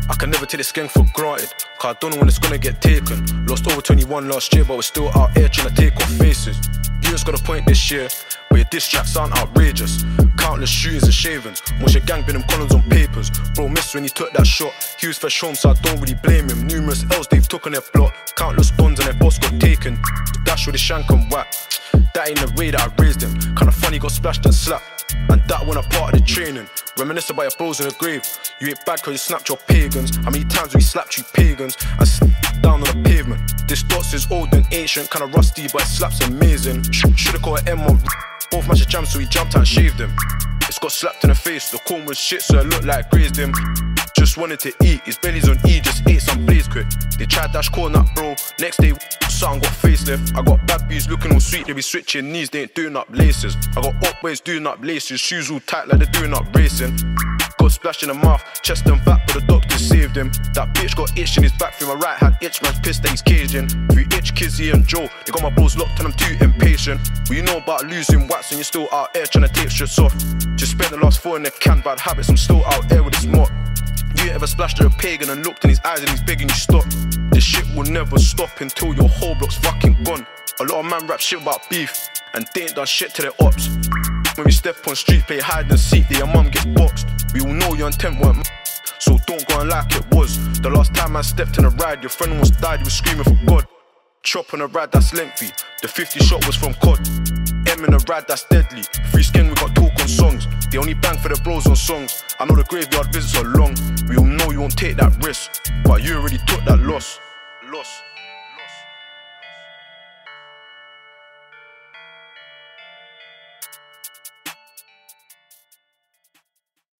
I can never take this gang for granted, cause I don't know when it's gonna get taken. Lost over 21 last year, but we're still out here trying to take off faces. You just got a point this year, but your diss tracks aren't outrageous. Countless shootings and shavings, most your gang been them columns on papers. Bro missed when he took that shot, he was fresh home so I don't really blame him. Numerous L's they've took on their block, countless guns and their boss got taken. Dash with a shank and whack, that ain't the way that I raised him. Kinda funny, got splashed and slapped, and that went a part of the training. Reminisce about your bros in the grave, you ain't bad cause you snapped your pagans. How many times we slapped you pagans and down on the pavement. This dots is old and ancient, kinda rusty but it slaps amazing. Should've caught an M on both matches jam so he jumped out and shaved him. It's got slapped in the face, the corn was shit so it looked like grazed him. Just wanted to eat, his belly's on E, just ate some blaze quick. They tried dash corn up bro, next day something got facelift. I got bad bees looking all sweet, they be switching knees, they ain't doing up laces. I got up ways doing up laces, shoes all tight like they're doing up racing. Got splashed in the mouth, chest and back, but the doctor saved him. That bitch got itch in his back, through my right hand itch, man's pissed that he's caging. 3 itch, Kizzy and Joe, they got my balls locked and I'm too impatient. Well, you know about losing wax and you're still out here trying to take strips off. Just spent the last 4 in the can, bad habits, I'm still out here with this mop. You ever splashed at a pagan and looked in his eyes and he's begging you stop. This shit will never stop until your whole block's fucking gone. A lot of man rap shit about beef, and they ain't done shit to their ops. When we step on street, play hide and seek, your mum gets boxed. We all know your intent weren't so don't go on like it was. The last time I stepped in a ride, your friend almost died, he was screaming for God. Chop on a ride that's lengthy, the 50 shot was from COD. M in a ride that's deadly, free skin we got talk on songs. They only bang for the bros on songs. I know the graveyard visits are long, we all know you won't take that risk, but you already took that loss.